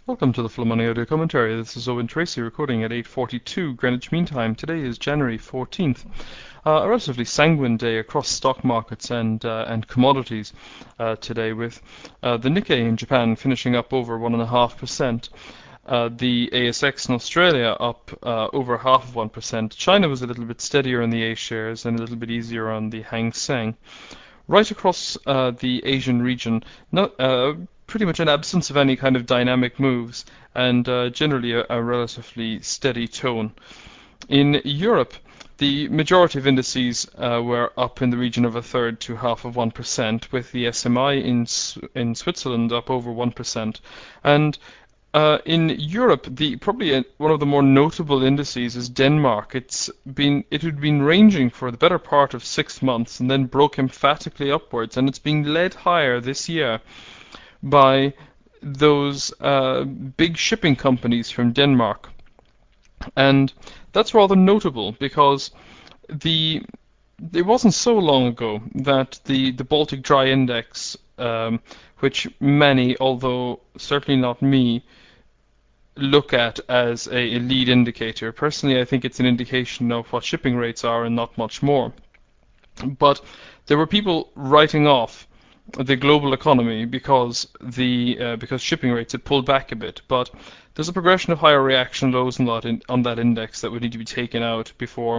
Welcome to the Full Money Audio Commentary. This is Owen Tracy recording at 8:42 Greenwich Mean Time. Today is January 14th. A relatively sanguine day across stock markets and commodities today, with the Nikkei in Japan finishing up over 1.5%. The ASX in Australia up over half of 1%. China was a little bit steadier in the A shares and a little bit easier on the Hang Seng. Right across the Asian region, pretty much an absence of any kind of dynamic moves, and generally a relatively steady tone. In Europe, the majority of indices were up in the region of a third to half of 1%, with the SMI in Switzerland up over 1%. And in Europe, probably one of the more notable indices is Denmark. It had been ranging for the better part of 6 months and then broke emphatically upwards, and it's being led higher this year by those big shipping companies from Denmark. And that's rather notable because it wasn't so long ago that the Baltic Dry Index, which many, although certainly not me, look at as a lead indicator. Personally, I think it's an indication of what shipping rates are and not much more. But there were people writing off the global economy because shipping rates had pulled back a bit. But there's a progression of higher reaction lows on that index that would need to be taken out before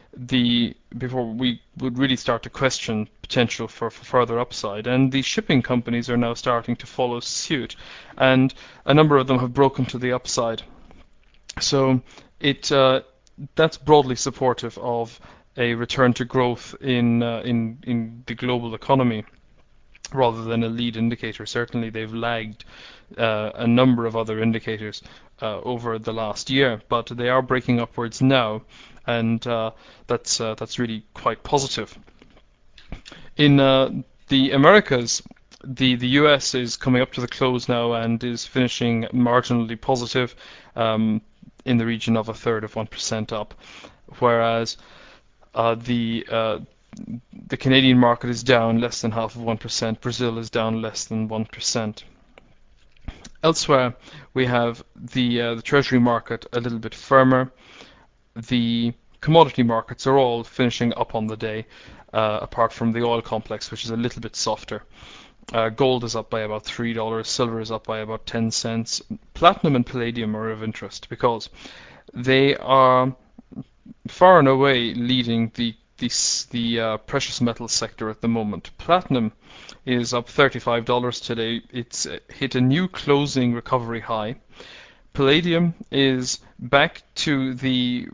we would really start to question potential for further upside. And the shipping companies are now starting to follow suit, and a number of them have broken to the upside. So that's broadly supportive of a return to growth in the global economy, rather than a lead indicator. Certainly they've lagged a number of other indicators over the last year, but they are breaking upwards now, and that's really quite positive. In the Americas, the US is coming up to the close now and is finishing marginally positive, in the region of a third of 1% up, whereas the Canadian market is down less than half of 1%. Brazil is down less than 1%. Elsewhere, we have the Treasury market a little bit firmer. The commodity markets are all finishing up on the day, apart from the oil complex, which is a little bit softer. Gold is up by about $3. Silver is up by about 10 cents. Platinum and palladium are of interest because they are far and away leading the precious metal sector at the moment. Platinum is up $35 today. It's hit a new closing recovery high. Palladium is back to the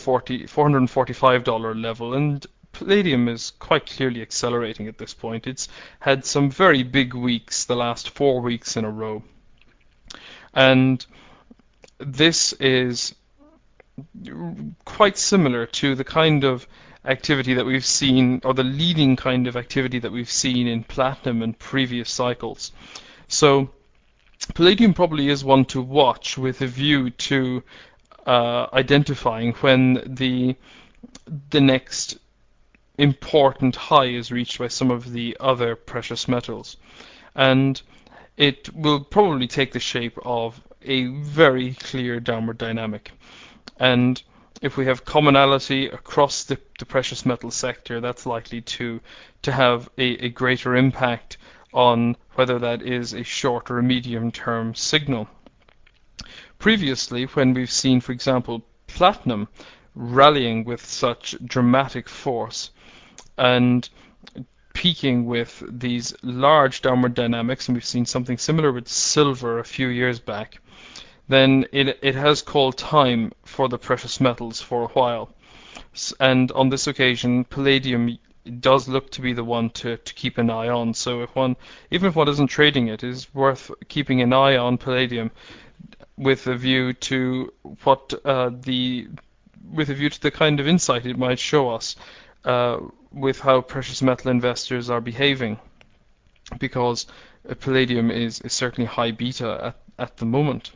$445 level, and palladium is quite clearly accelerating at this point. It's had some very big weeks the last 4 weeks in a row, and this is quite similar to the kind of activity that we've seen, or the leading kind of activity that we've seen in platinum in previous cycles. So palladium probably is one to watch with a view to identifying when the next important high is reached by some of the other precious metals. And it will probably take the shape of a very clear downward dynamic. And if we have commonality across the precious metal sector, that's likely to have a greater impact on whether that is a short or a medium-term signal. Previously, when we've seen, for example, platinum rallying with such dramatic force and peaking with these large downward dynamics, and we've seen something similar with silver a few years back, then it has called time for the precious metals for a while. And on this occasion, palladium does look to be the one to keep an eye on. So even if one isn't trading it, is worth keeping an eye on palladium with a view to the kind of insight it might show us with how precious metal investors are behaving, because palladium is certainly high beta at the moment.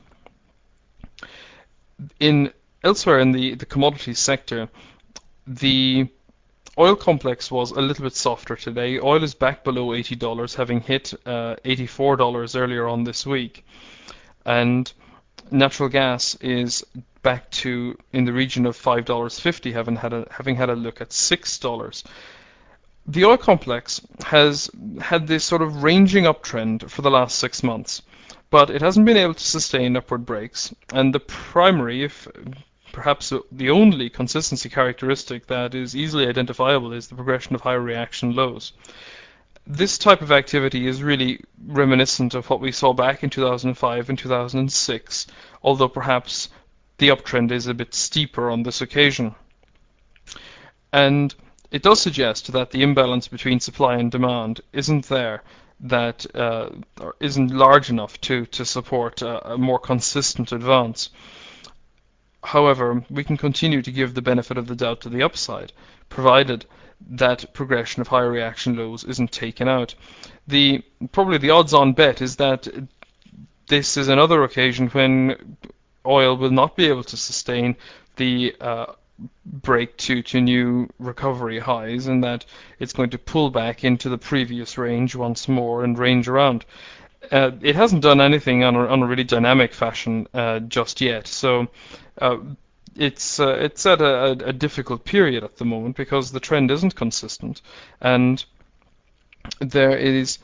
Elsewhere in the commodities sector, the oil complex was a little bit softer today. Oil is back below $80, having hit $84 earlier on this week. And natural gas is back to in the region of $5.50, having had a look at $6. The oil complex has had this sort of ranging uptrend for the last 6 months, but it hasn't been able to sustain upward breaks, and the primary, if perhaps the only consistency characteristic that is easily identifiable, is the progression of higher reaction lows. This type of activity is really reminiscent of what we saw back in 2005 and 2006, although perhaps the uptrend is a bit steeper on this occasion. And it does suggest that the imbalance between supply and demand isn't there, that or isn't large enough to support a more consistent advance. However, we can continue to give the benefit of the doubt to the upside, provided that progression of higher reaction lows isn't taken out. Probably the odds-on bet is that this is another occasion when oil will not be able to sustain the break to new recovery highs, and that it's going to pull back into the previous range once more and range around. It hasn't done anything on a really dynamic fashion just yet, so it's at a difficult period at the moment because the trend isn't consistent, and there is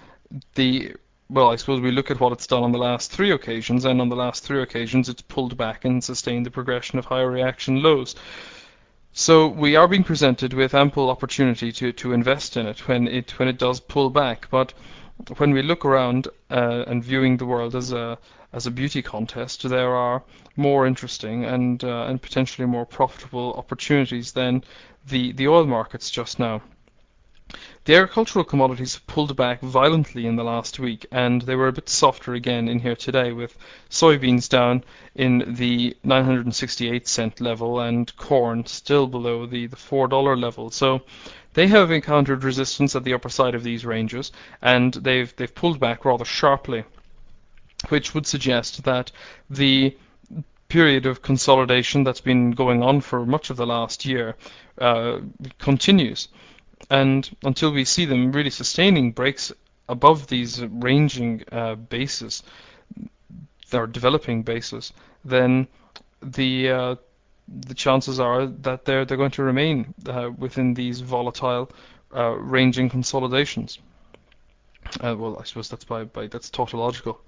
I suppose we look at what it's done on the last 3 occasions, and on the last 3 occasions it's pulled back and sustained the progression of higher reaction lows. So we are being presented with ample opportunity to invest in it when it does pull back. But when we look around and viewing the world as a beauty contest, there are more interesting and potentially more profitable opportunities than the oil markets just now. The agricultural commodities have pulled back violently in the last week, and they were a bit softer again in here today, with soybeans down in the 968-cent level and corn still below the $4 level. So they have encountered resistance at the upper side of these ranges, and they've pulled back rather sharply, which would suggest that the period of consolidation that's been going on for much of the last year continues. And until we see them really sustaining breaks above these ranging bases, or developing bases, then the chances are that they're going to remain within these volatile ranging consolidations. Well, I suppose that's tautological.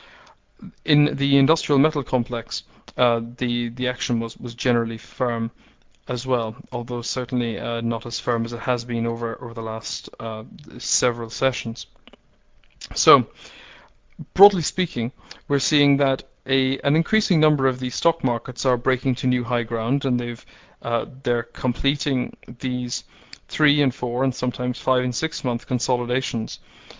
In the industrial metal complex, the action was generally firm as well, although certainly not as firm as it has been over the last several sessions. So, broadly speaking, we're seeing that an increasing number of these stock markets are breaking to new high ground, and they're completing these 3 and 4 and sometimes 5 and 6 month consolidations.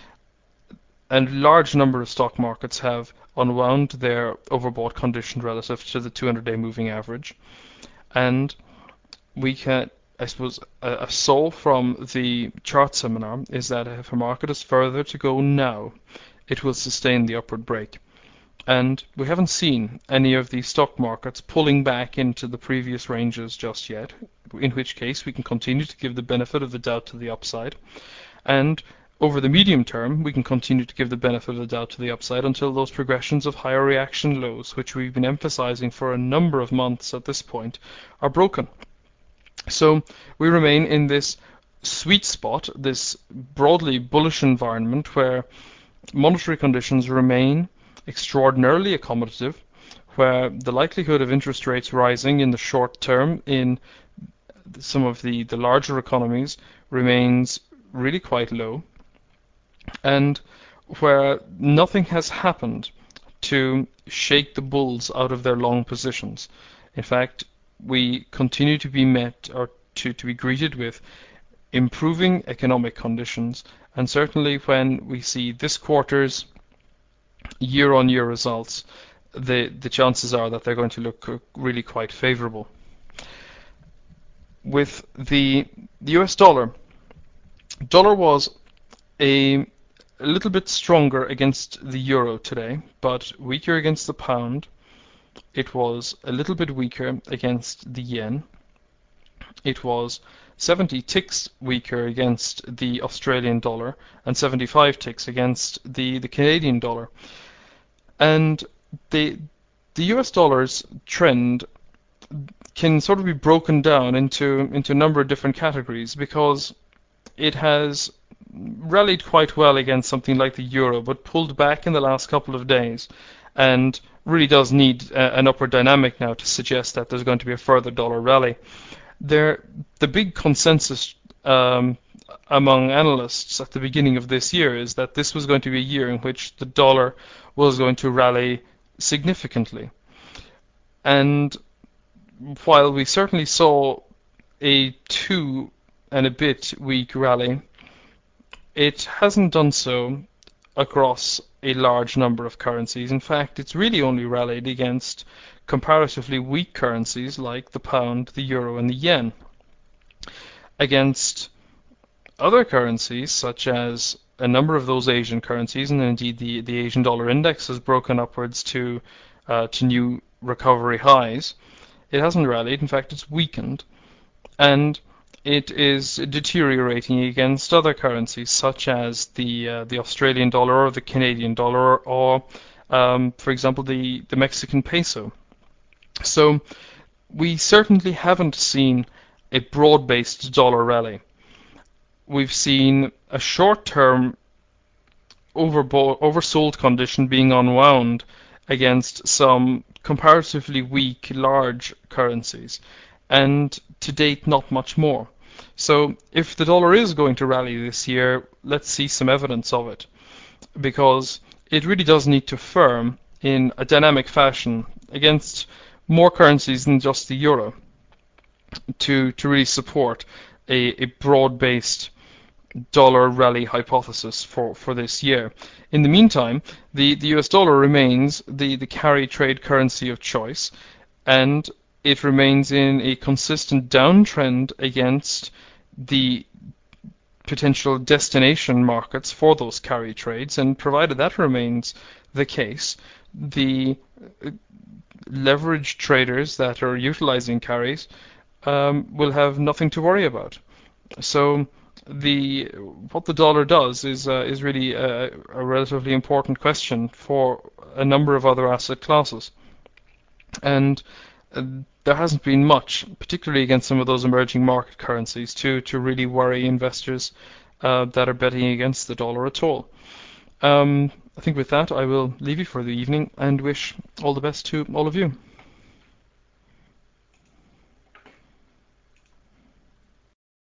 And a large number of stock markets have unwound their overbought condition relative to the 200-day moving average, and we can, I suppose, a soul from the chart seminar is that if a market is further to go now, it will sustain the upward break. And we haven't seen any of the stock markets pulling back into the previous ranges just yet, in which case we can continue to give the benefit of the doubt to the upside. And over the medium term, we can continue to give the benefit of the doubt to the upside until those progressions of higher reaction lows, which we've been emphasizing for a number of months at this point, are broken. So we remain in this sweet spot, this broadly bullish environment where monetary conditions remain extraordinarily accommodative, where the likelihood of interest rates rising in the short term in some of the larger economies remains really quite low, and where nothing has happened to shake the bulls out of their long positions. In fact, we continue to be met or to be greeted with improving economic conditions, and certainly when we see this quarter's year-on-year results, the chances are that they're going to look really quite favorable. With the US dollar was a little bit stronger against the euro today, but weaker against the pound. It was a little bit weaker against the yen. It was 70 ticks weaker against the Australian dollar and 75 ticks against the Canadian dollar. And the the US dollar's trend can sort of be broken down into a number of different categories, because it has rallied quite well against something like the euro, but pulled back in the last couple of days, and really does need an upward dynamic now to suggest that there's going to be a further dollar rally. The big consensus among analysts at the beginning of this year is that this was going to be a year in which the dollar was going to rally significantly. And while we certainly saw a 2-and-a-bit-week rally, it hasn't done so across a large number of currencies. In fact, it's really only rallied against comparatively weak currencies like the pound, the euro, and the yen. Against other currencies, such as a number of those Asian currencies, and indeed the Asian dollar index has broken upwards to new recovery highs, it hasn't rallied. In fact, it's weakened. And it is deteriorating against other currencies, such as the Australian dollar or the Canadian dollar, or for example, the Mexican peso. So we certainly haven't seen a broad-based dollar rally. We've seen a short-term oversold condition being unwound against some comparatively weak large currencies, and to date not much more. So if the dollar is going to rally this year, let's see some evidence of it, because it really does need to firm in a dynamic fashion against more currencies than just the euro to really support a broad-based dollar rally hypothesis for this year. In the meantime, the US dollar remains the carry trade currency of choice, and it remains in a consistent downtrend against the potential destination markets for those carry trades, and provided that remains the case, the leveraged traders that are utilizing carries will have nothing to worry about. So what the dollar does is really a relatively important question for a number of other asset classes, and there hasn't been much, particularly against some of those emerging market currencies, to really worry investors that are betting against the dollar at all. I think with that I will leave you for the evening and wish all the best to all of you.